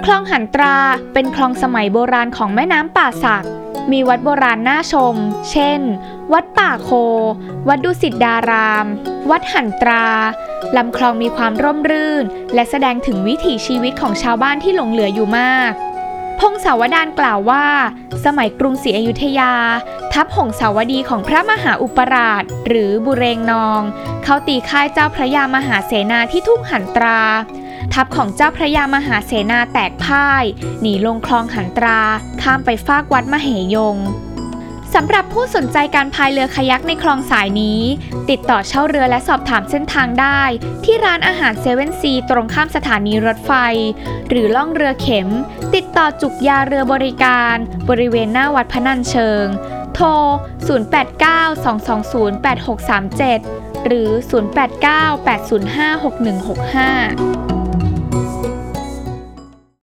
ลองหันตราเป็นคลองสมัยโบราณของแม่น้ำป่าสักมีวัดโบราณน่าชมเช่นวัดป่าโควัดดุสิตดารามวัดหันตราลำคลองมีความร่มรื่นและแสดงถึงวิถีชีวิตของชาวบ้านที่หลงเหลืออยู่มากพงศาวดารกล่าวว่าสมัยกรุงศรีอยุธยาทัพหงสาวดีของพระมหาอุปราชหรือบุเรงนองเข้าตีค่ายเจ้าพระยามหาเสนาที่ทุ่งหันตราทัพของเจ้าพระยามหาเสนาแตกพ่ายหนีลงคลองหันตราข้ามไปฟากวัดมเหยงสำหรับผู้สนใจการพายเรือคายักในคลองสายนี้ติดต่อเช่าเรือและสอบถามเส้นทางได้ที่ร้านอาหารเซเว่นซีตรงข้ามสถานีรถไฟหรือล่องเรือเข็มติดต่อจุกยาเรือบริการบริเวณหน้าวัดพนัญเชิงโทร 0892208637 หรือ 0898056165